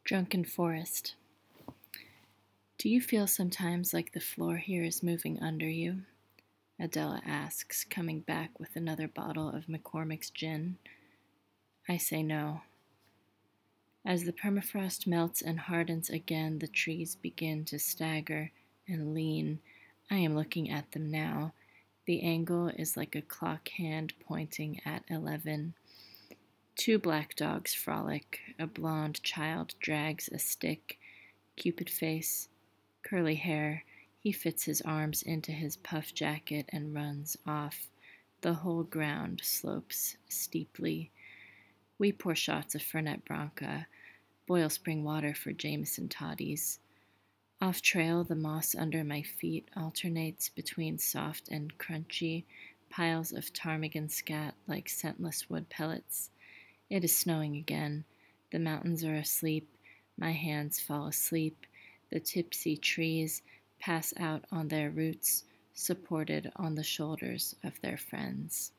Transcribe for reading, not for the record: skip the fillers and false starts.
Drunken Forest. Do you feel sometimes like the floor here is moving under you? Adela asks, coming back with another bottle of McCormick's gin. I say no. As the permafrost melts and hardens again, the trees begin to stagger and lean. I am looking at them now. The angle is like a clock hand pointing at 11. Two black dogs frolic. A blonde child drags a stick. Cupid face, curly hair. He fits his arms into his puff jacket and runs off. The whole ground slopes steeply. We pour shots of Fernet Branca, boil spring water for Jameson toddies. Off trail, the moss under my feet alternates between soft and crunchy piles of ptarmigan scat like scentless wood pellets. It is snowing again. The mountains are asleep. My hands fall asleep. The tipsy trees pass out on their roots, supported on the shoulders of their friends.